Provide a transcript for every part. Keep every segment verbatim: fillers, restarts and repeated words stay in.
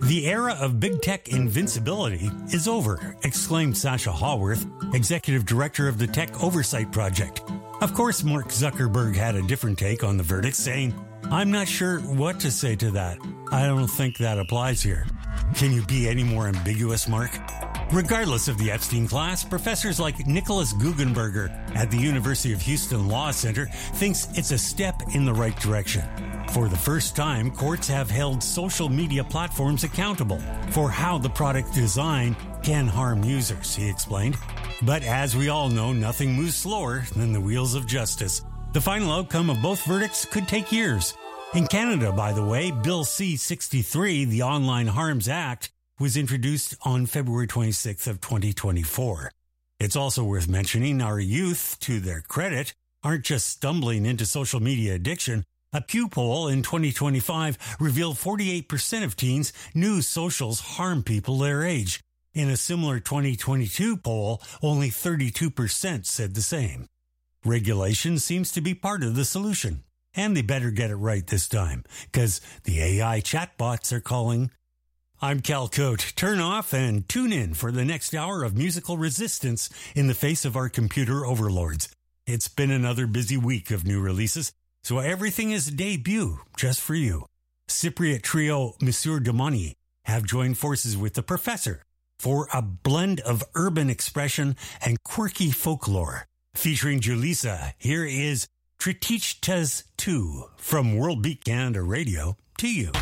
The era of big tech invincibility is over, exclaimed Sasha Haworth, executive director of the Tech Oversight Project. Of course, Mark Zuckerberg had a different take on the verdict, saying, "I'm not sure what to say to that. I don't think that applies here." Can you be any more ambiguous, Mark? Regardless of the Epstein class, professors like Nicholas Guggenberger at the University of Houston Law Center thinks it's a step in the right direction. For the first time, courts have held social media platforms accountable for how the product design can harm users, he explained. But as we all know, nothing moves slower than the wheels of justice. The final outcome of both verdicts could take years. In Canada, by the way, Bill C sixty-three, the Online Harms Act, was introduced on February twenty-sixth of twenty twenty-four. It's also worth mentioning our youth, to their credit, aren't just stumbling into social media addiction. A Pew poll in twenty twenty-five revealed forty-eight percent of teens knew socials harm people their age. In a similar twenty twenty-two poll, only thirty-two percent said the same. Regulation seems to be part of the solution. And they better get it right this time, because the A I chatbots are calling. I'm Cal Cote. Turn off and tune in for the next hour of musical resistance in the face of our computer overlords. It's been another busy week of new releases, so everything is debut just for you. Cypriot trio Monsieur Domani have joined forces with The Professor for a blend of urban expression and quirky folklore. Featuring Julissa, here is Tritichtas two from World Beat Canada Radio to you.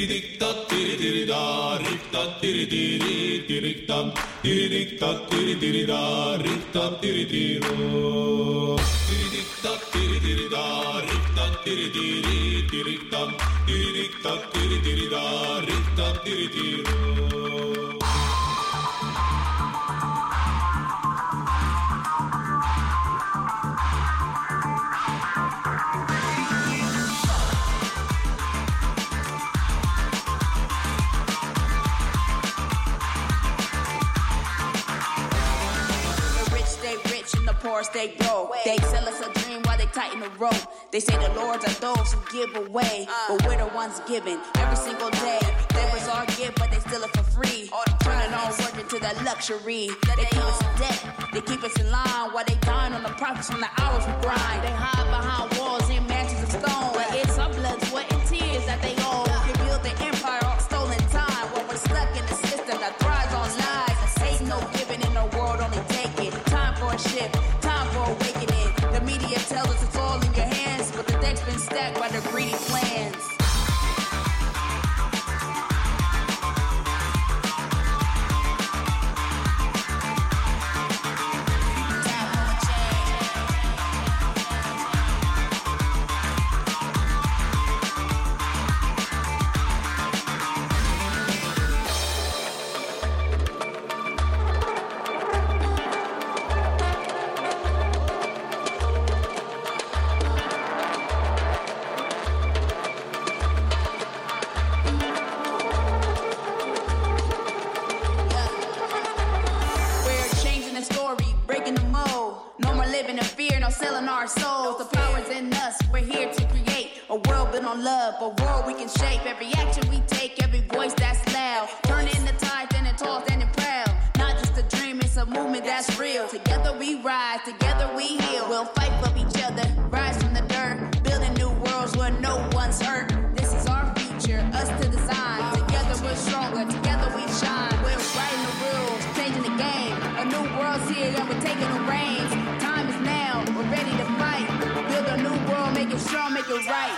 Poor stay broke. They sell us a dream while they tighten the rope. They say the lords are those who give away, but we're the ones giving every single day. They was our gift, but they steal it for free. Turning our work into that luxury. They keep us in debt, they keep us in line while they dine on the profits from the hours we grind. They hide behind walls in mansions of stone, but it's our blood, sweat, and tears that they own. They build the empire on stolen time while we're stuck in the system that thrives on lies. Ain't no giving in the world, only taking. Time for a shift. Awakening. The media tells us it's all in your hands, but the deck's been stacked by their greedy plans. A world we can shape, every action we take, every voice that's loud. Turning the tide, standing tall, standing proud. Not just a dream, it's a movement that's real. Together we rise, together we heal. We'll fight for each other, rise from the dirt. Building new worlds where no one's hurt. This is our future, us to design. Together we're stronger, together we shine. We're writing the rules, changing the game. A new world's here and we're taking the reins. Time is now, we're ready to fight. Build a new world, make it strong, make it right.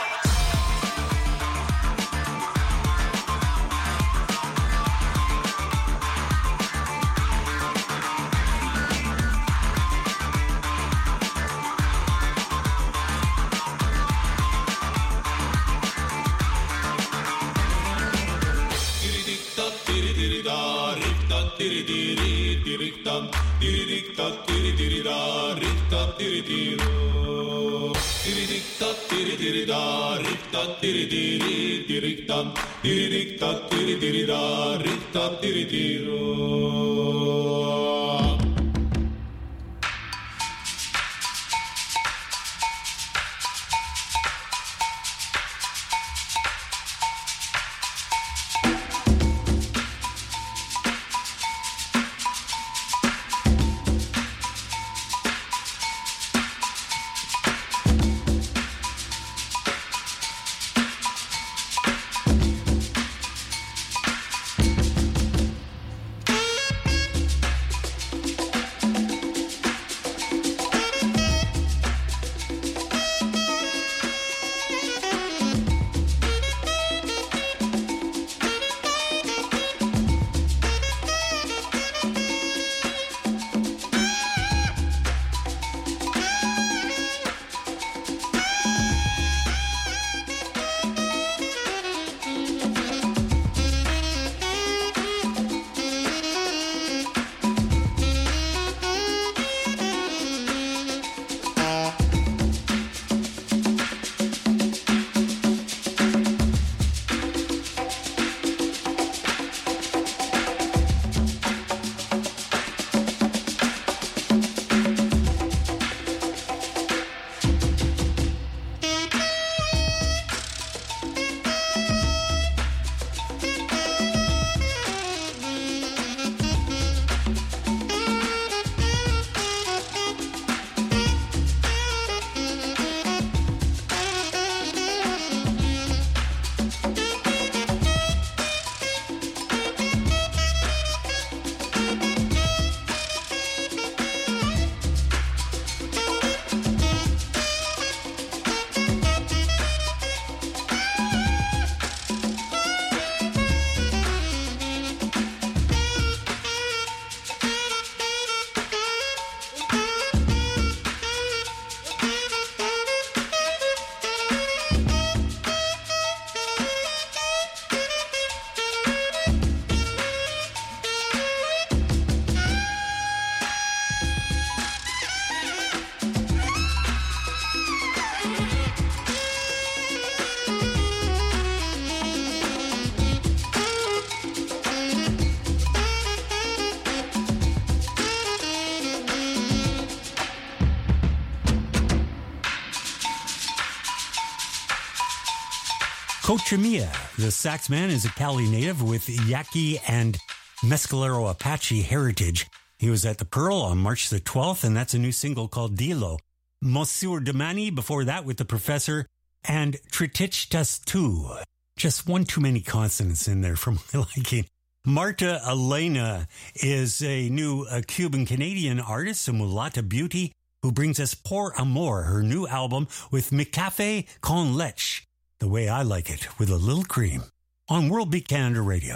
Cochimilla, the sax man, is a Cali native with Yaqui and Mescalero Apache heritage. He was at the Pearl on March the twelfth, and that's a new single called Dilo. Monsieur Demani before that with the Professor, and Tritichtas two. Just one too many consonants in there for my liking. Marta Elena is a new uh, Cuban-Canadian artist, a mulatta beauty, who brings us Por Amor, her new album with Mi Café con Leche, the way I like it, with a little cream, on World Beat Canada Radio.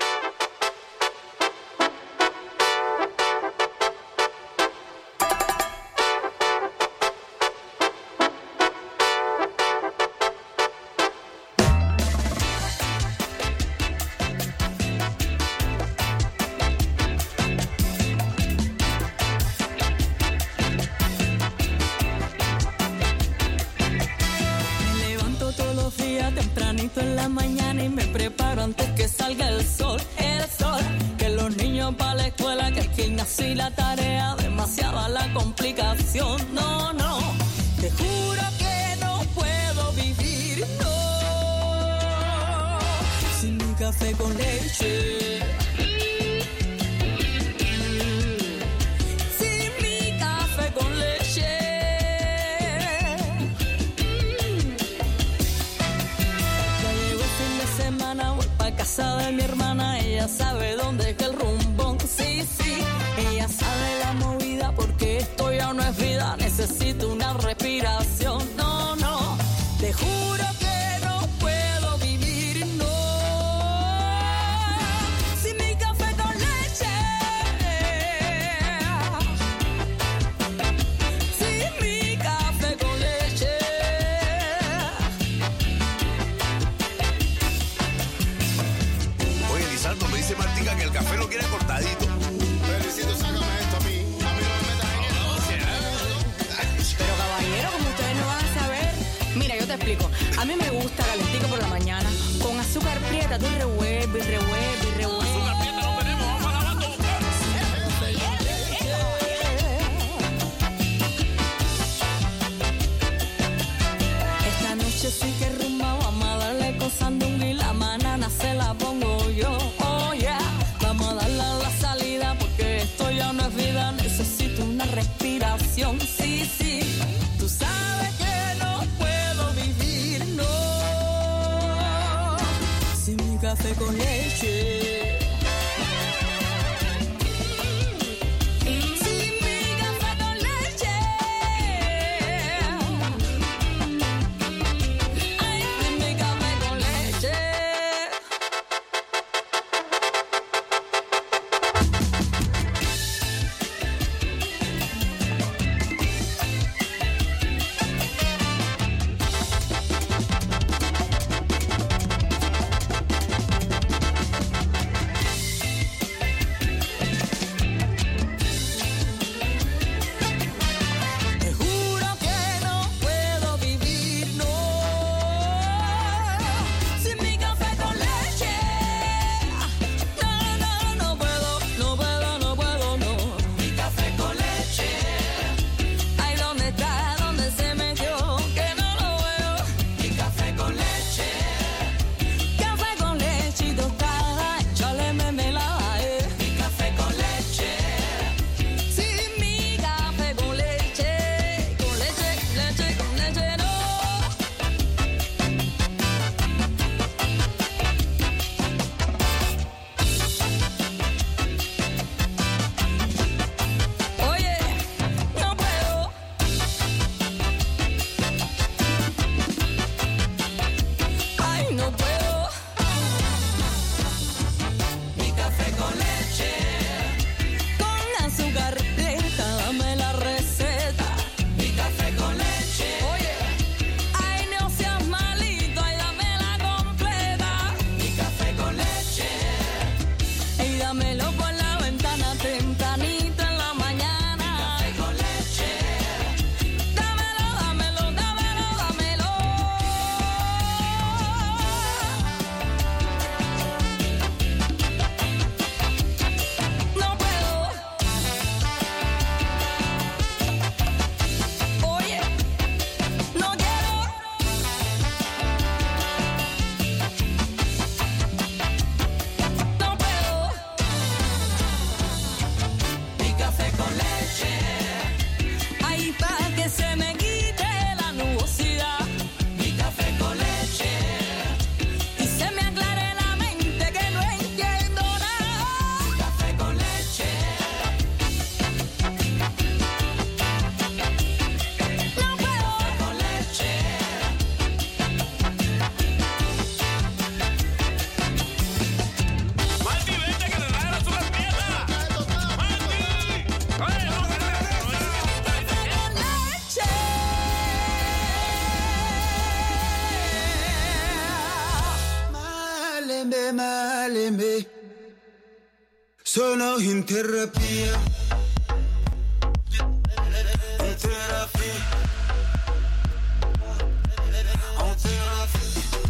Y la tarea, demasiada la complicación. No, no, te juro que no puedo vivir, no, sin mi café con leche. Sin mi café con leche. Ya llegó el fin de semana, voy pa' casa de mi hermana. Ella sabe dónde es que el rumbón, sí, sí. Ella sabe la movida porque esto ya no es vida. Necesito una respiración. No, no, te juro que no puedo vivir, no, sin mi café con leche. Sin mi café con leche. Oye, Lizardo, me dice Martica que el café lo quiere cortadito. Felicito, sácame esto a mí. A mí no me metas en esto. Pero caballero, como ustedes no van a saber, mira, yo te explico. A mí me gusta calentico por la mañana, con azúcar prieta, tú revuelves, revuelves, revuelves. Azúcar prieta no tenemos, vamos a la batuta. Esta noche sí que rumba, vamos a darle con sandunga y la banana se la pongo yo. Oh yeah, vamos a darle a la salida porque esto ya no es vida. Necesito una respiración, sí, sí. Tú sabes que no puedo vivir, no, sin mi café con leche. Sin mi café con leche. Ay, sin mi café con leche. me. Sono in terapia. In terapia. En terapia.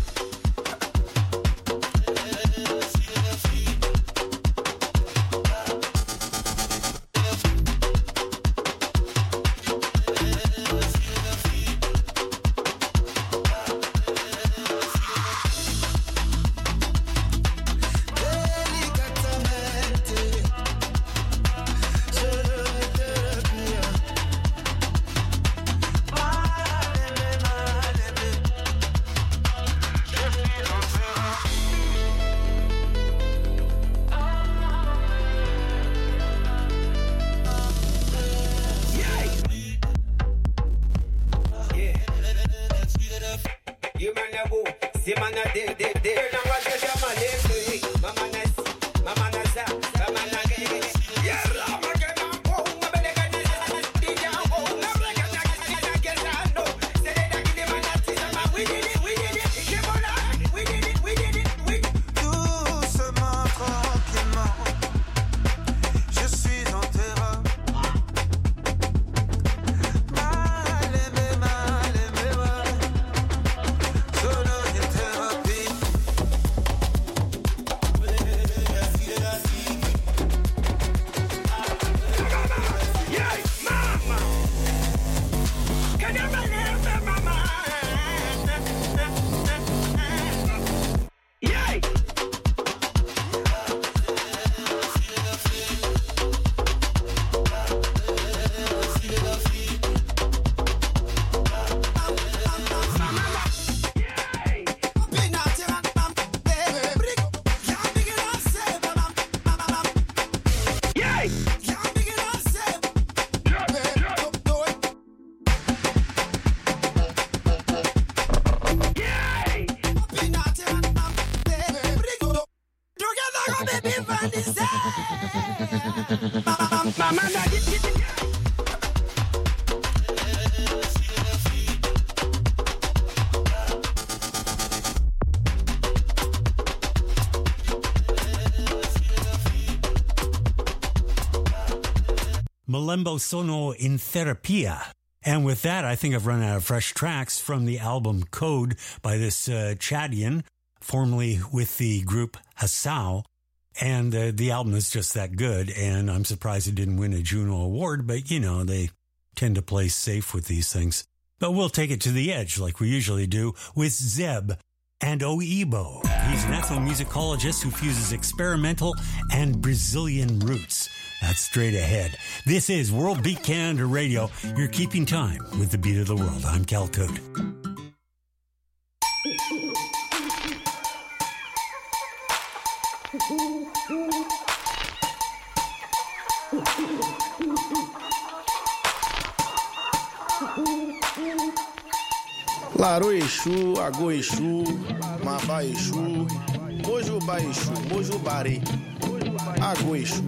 Malembo sono in terapia. And with that, I think I've run out of fresh tracks from the album Code by this uh, Chadian, formerly with the group Hassau. And uh, the album is just that good, and I'm surprised it didn't win a Juno Award, but, you know, they tend to play safe with these things. But we'll take it to the edge, like we usually do, with Zeb and Oibo. He's an ethnomusicologist who fuses experimental and Brazilian roots. That's straight ahead. This is World Beat Canada Radio. You're keeping time with the beat of the world. I'm Cal Code. Laro Exu, Agô Exu, Mabá Exu, Mojubá Exu, Mojubari, Agô Exu.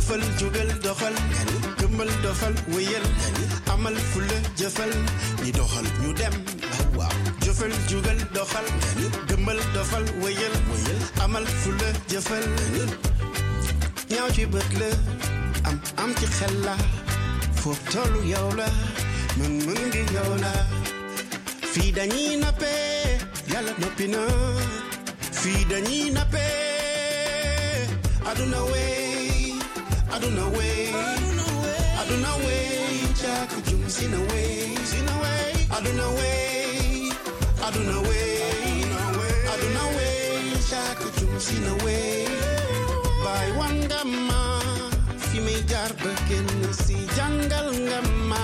jëfal jugal doxal gëmmal doxal wéyal amal fula jëfal ñi doxal ñu dem waaw jëfal jugal doxal gëmmal doxal wéyal amal fula jëfal ñaaw ci bët la am am ci xel la foofu tollu yow la mën mën ngi yow la fii dañuy nappee yàlla noppi na fii dañuy nappee aduna wey aduna wey aduna wey caaka jum sina wey sina wey aduna wey aduna wey aduna wey caaka jum sina wey baay wan nga ma fi may jaar ba génn si jàngal nga ma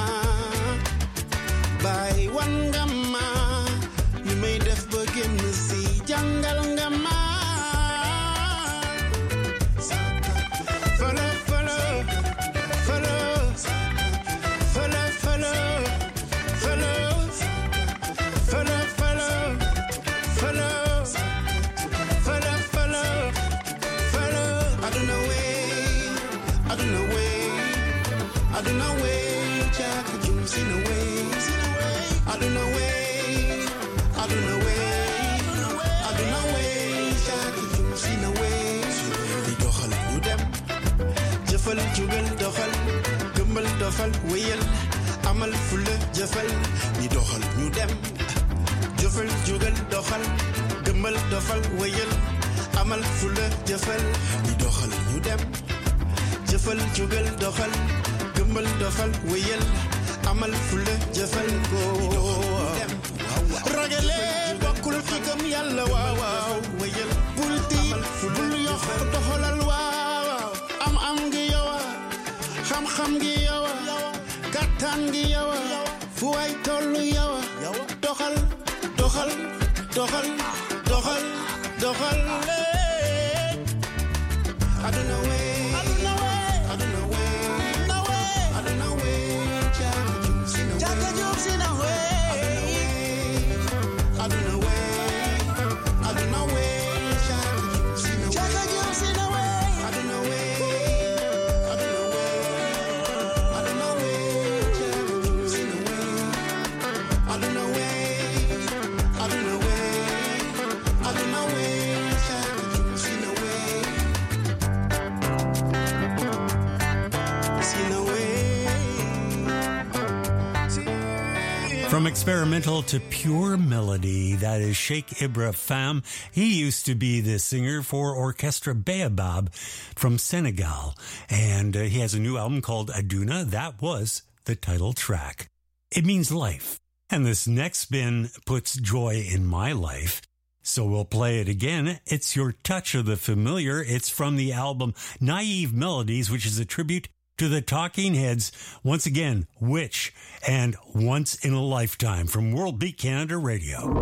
baay wan nga ma li may def ba génn si jàngal nga ma fala fala fala fala fala fala fala fala fala fala fala fala aduna wey aduna wey aduna wey caaka jum sina wey aduna wey aduna wey aduna wey caaka jum sina wey di doxal ñu dem jëfal jugal doxal gëmmal doxal wéyal amal fula jëfal di doxal ñu dem jëfal jugal doxal gëmmal doxal wéyal amal fula jëfal di doxal ñu dem jëfal jugal doxal gëmmal doxal wéyal amal fula jëfal ko ragale bokkul ci gëm yàlla waaw waaw wéyal bul tiit bul yox doxalal waaw am am gi yowa xam-xam gi yowa kàttan gi yowa fu way tollu yowa doxal doxal doxal doxal doxal aduna wey aduna wey aduna wey aduna wey caaka jum sina wey aduna wey aduna wey caaka jum sina wey aduna wey aduna wey aduna wey caaka jum sina wey aduna wey aduna wey aduna wey caaka jum sina wey sina wey. From experimental to pure melody, that is Sheikh Ibra Fam. He used to be the singer for Orchestra Baobab from Senegal. And uh, he has a new album called Aduna. That was the title track. It means life. And this next spin puts joy in my life. So we'll play it again. It's Your Touch of the Familiar. It's from the album Naive Melodies, which is a tribute to the Talking Heads. Once again, Which and Once in a Lifetime from World Beat Canada Radio.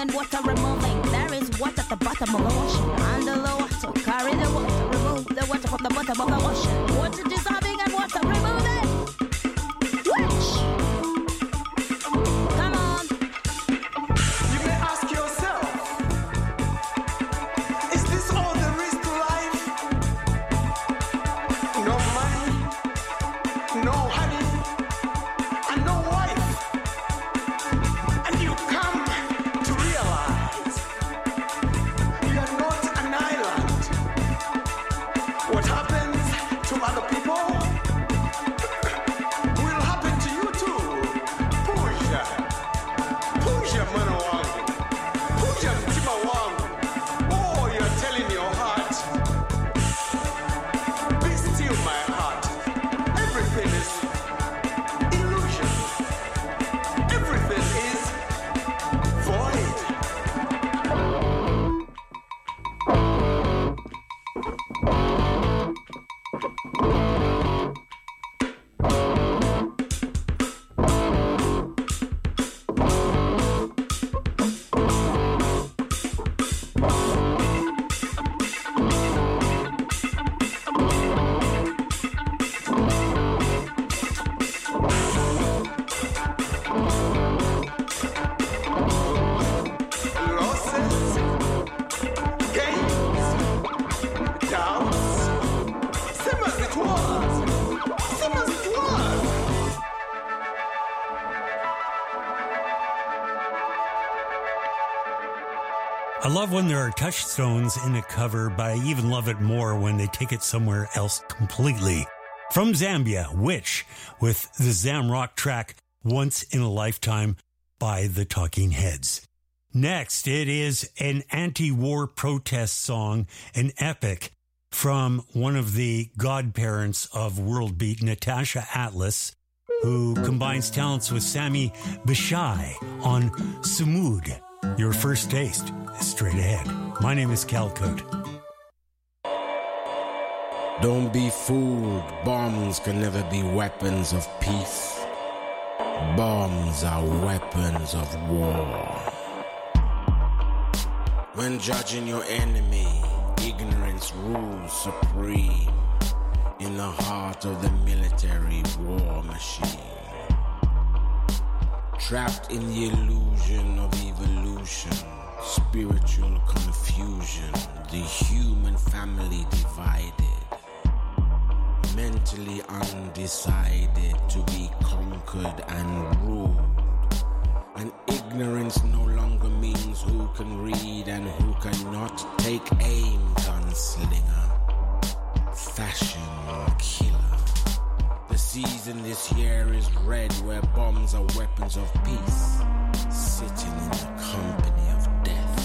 and water removing. There is water at the bottom of the ocean. Under the water, carry the water, remove the water from the bottom of the ocean. Water dissolving and water removing. Which? Come on. You may ask yourself, is this all there is to life? No money, no honey, and no wife. And you come to realize you are not an island. What happens to other people will happen to you too. Pusha, pusha mwana wangu, pusha mtima wangu. Oh, you're telling your heart, be still my heart. Everything is illusion. Everything is void. Losses, gains, doubts, same as it was, same as it was. I love when there are touchstones in a cover, but I even love it more when they take it somewhere else completely. From Zambia, Witch, with the Zamrock track Once in a Lifetime by the Talking Heads. Next, it is an anti-war protest song, an epic from one of the godparents of World Beat, Natasha Atlas, who combines talents with Sammy Bashai on Sumud. Your first taste is straight ahead. My name is Cal Cote. Don't be fooled. Bombs can never be weapons of peace. Bombs are weapons of war. When judging your enemy, ignorance rules supreme in the heart of the military war machine. Trapped in the illusion of evolution, spiritual confusion, the human family divided, mentally undecided to be conquered and ruled. And ignorance no longer means who can read and who cannot. Take aim, gunslinger, fashion killer. The season this year is red, where bombs are weapons of peace, sitting in the company of death.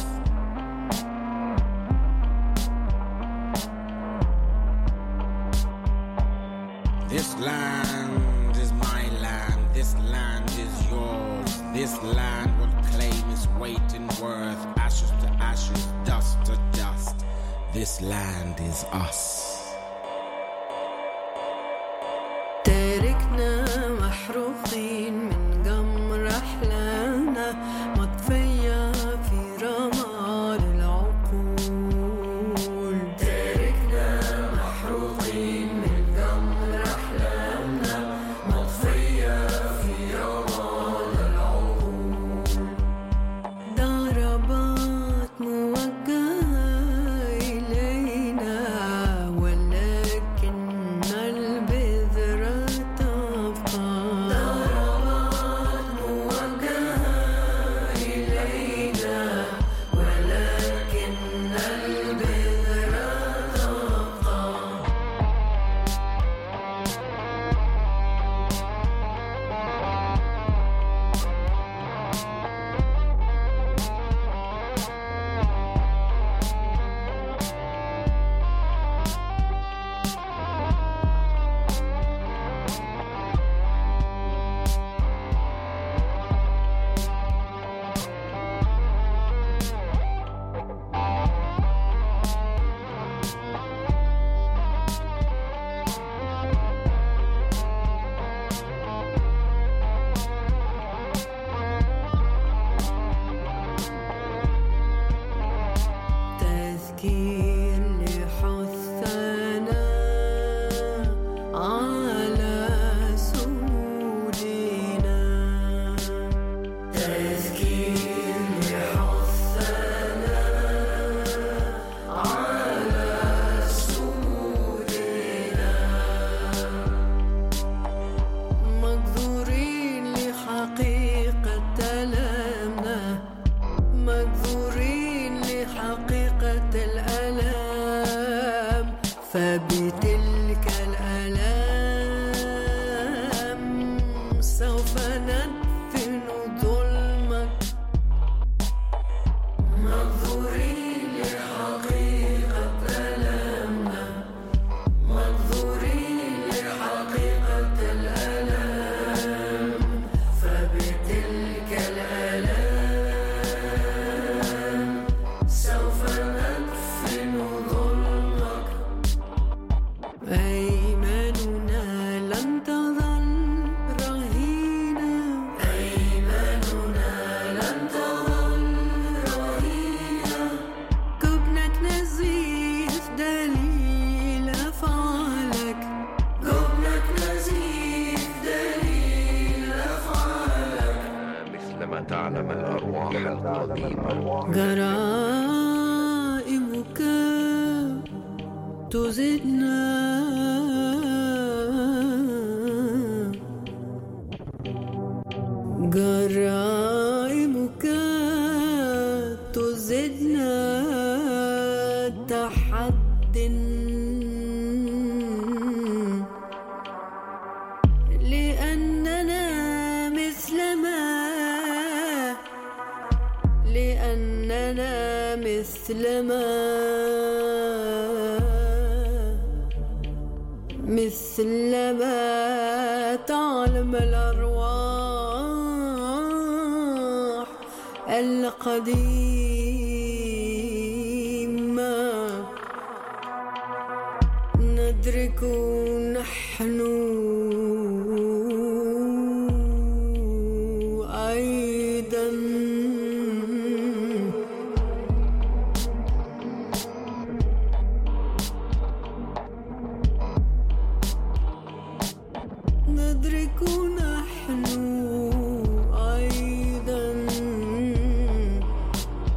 This land is my land, this land is yours. This land will claim its weight in worth, ashes to ashes, dust to dust. This land is us. تاركنا محروقين من جمر أحلانا، مطفية في رماد العقول. تاركنا محروقين من جمر أحلانا، مطفية في رماد العقول. ضربات موجهة إلينا، ولكن البذرة تبقى. ضربات الأرواح القديمة. جرائمك تزدنا جرائمك تزدنا تحد لأننا مثل ما لأننا مثل ما مثل ما تعلم الأرواح القديمة ندرك نحن أيضا ندرك نحن أيضا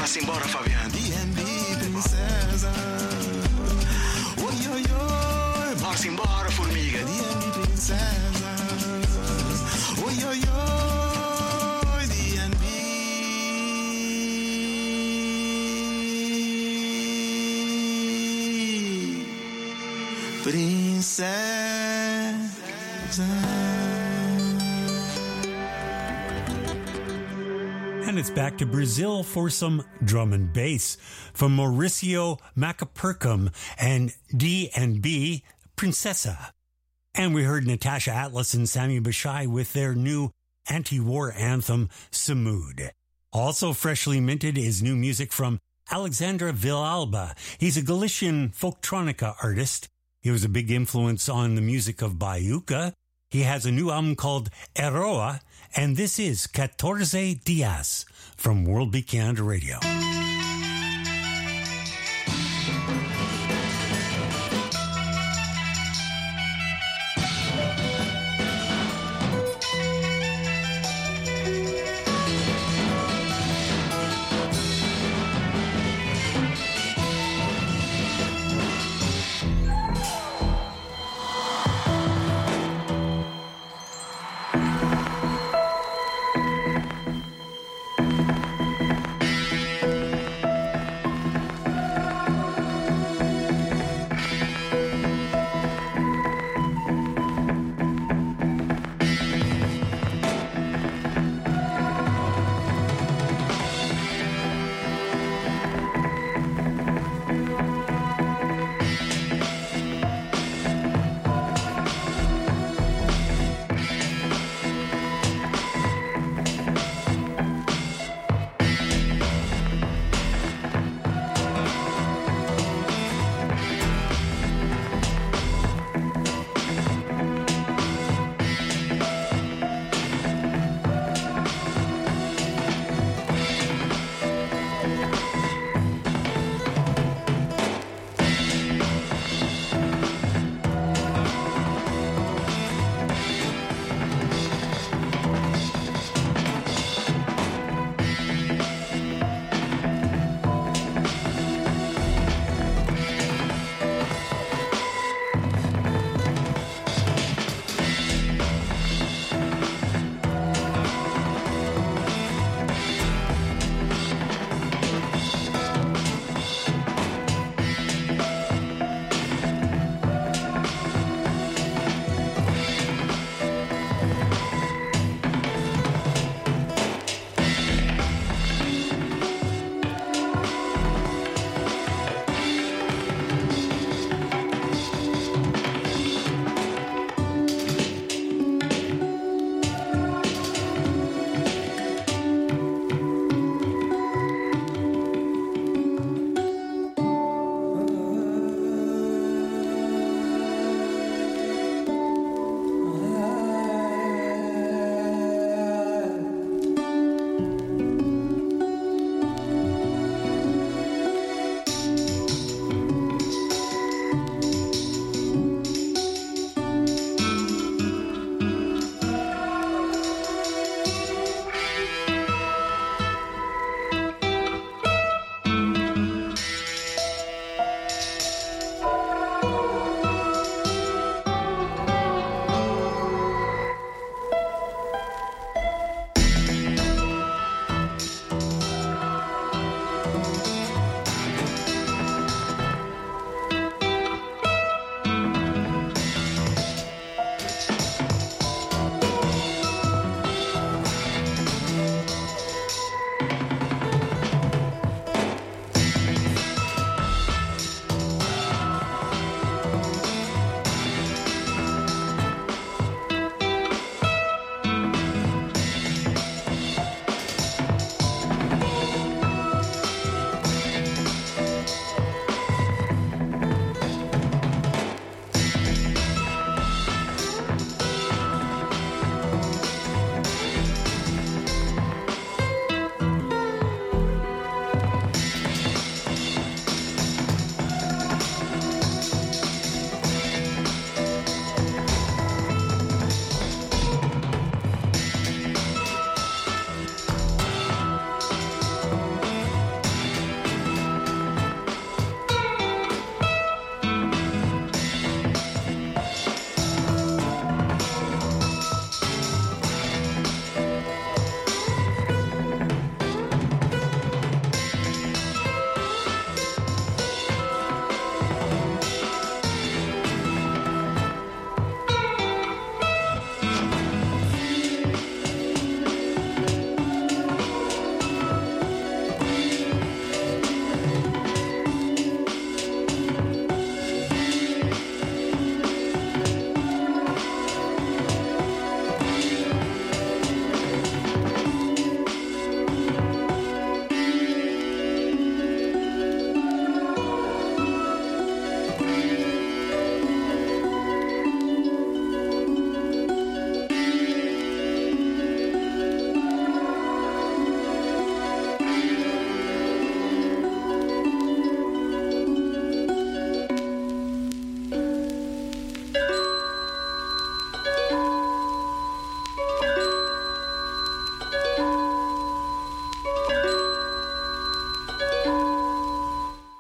simbora, Fabiano. D and B, princesa. Oi, oi, oi. Bora simbora, formiga. D and B, princesa. Oi, oi, oi. D and B. Princesa. And it's back to Brazil for some drum and bass from Mauricio Macapurcum and D and B Princesa. And we heard Natasha Atlas and Sami Bashai with their new anti-war anthem, Samud. Also freshly minted is new music from Alexandra Villalba. He's a Galician folktronica artist. He was a big influence on the music of Baiuca. He has a new album called Eroa, and this is Catorce Dias from World Beat Canada Radio.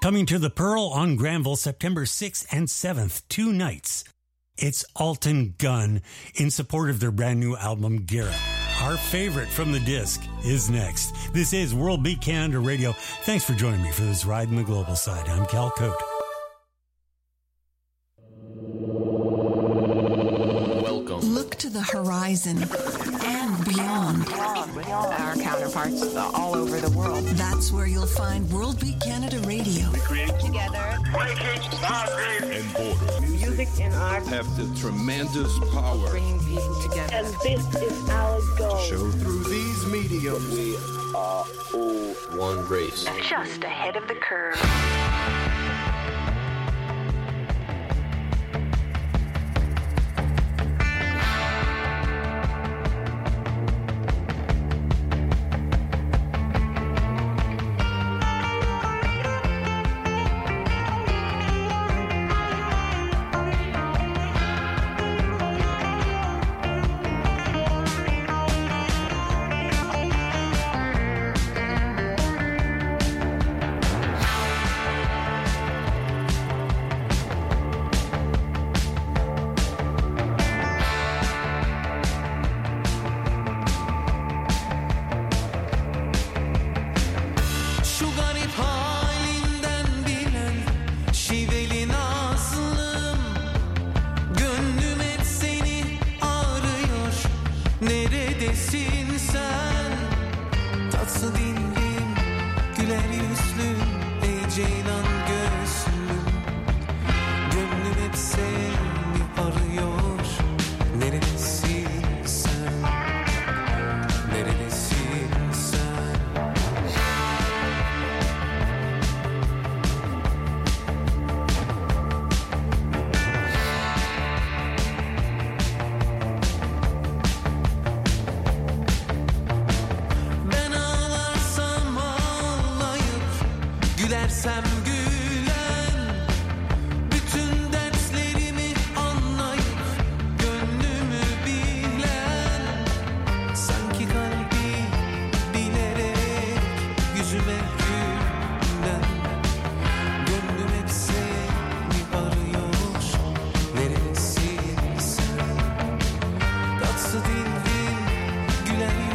Coming to the Pearl on Granville September sixth and seventh, two nights. It's Alton Gunn in support of their brand new album, Garrett. Our favorite from the disc is next. This is World Beat Canada Radio. Thanks for joining me for this ride in the global side. I'm Cal Cote. Welcome. Look to the horizon and beyond. Our counterparts all over the world. That's where you'll find World Beat Canada Radio. We create together. Breaking boundaries and borders. Music and art have the tremendous power. Bringing people together. And this is our goal. Show through these mediums. We are all one race. Just ahead of the curve.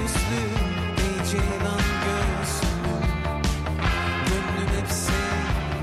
Ceylan göğsüm, gönlüm hep seni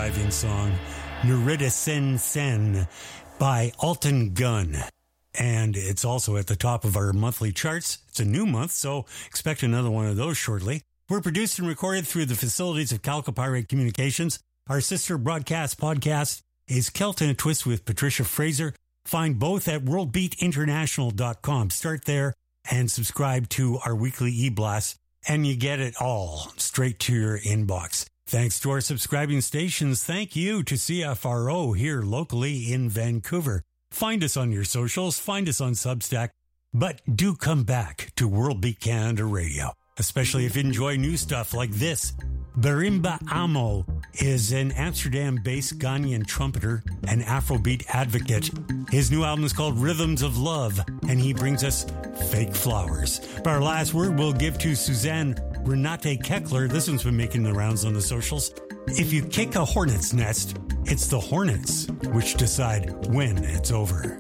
drive-in song, Nerida Sen Sen by Alton Gunn. And it's also at the top of our monthly charts. It's a new month, so expect another one of those shortly. We're produced and recorded through the facilities of Calcopyrate Communications. Our sister broadcast podcast is Celt in a Twist with Patricia Fraser. Find both at world beat international dot com. Start there and subscribe to our weekly e-blast, and you get it all straight to your inbox. Thanks to our subscribing stations. Thank you to C F R O here locally in Vancouver. Find us on your socials. Find us on Substack. But do come back to World Beat Canada Radio, especially if you enjoy new stuff like this. Barimba Amo is an Amsterdam-based Ghanaian trumpeter and Afrobeat advocate. His new album is called Rhythms of Love, and he brings us Fake Flowers. But our last word we'll give to Suzanne Renate Keckler. This one's been making the rounds on the socials. If you kick a hornet's nest, it's the hornets which decide when it's over.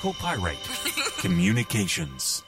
Copyright Communications.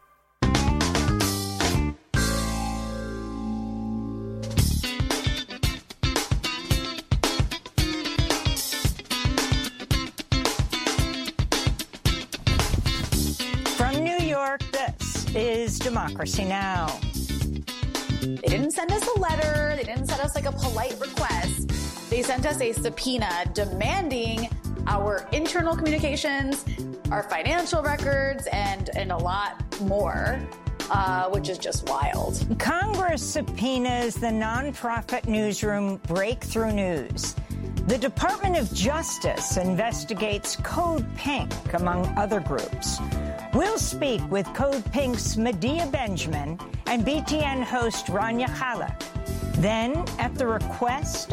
From New York, this is Democracy Now! They didn't send us a letter. They didn't send us like a polite request. They sent us a subpoena demanding our internal communications, our financial records, and, and a lot more, uh, which is just wild. Congress subpoenas the nonprofit newsroom Breakthrough News. The Department of Justice investigates Code Pink, among other groups. We'll speak with Code Pink's Medea Benjamin and B T N host Rania Khalek. Then, at the request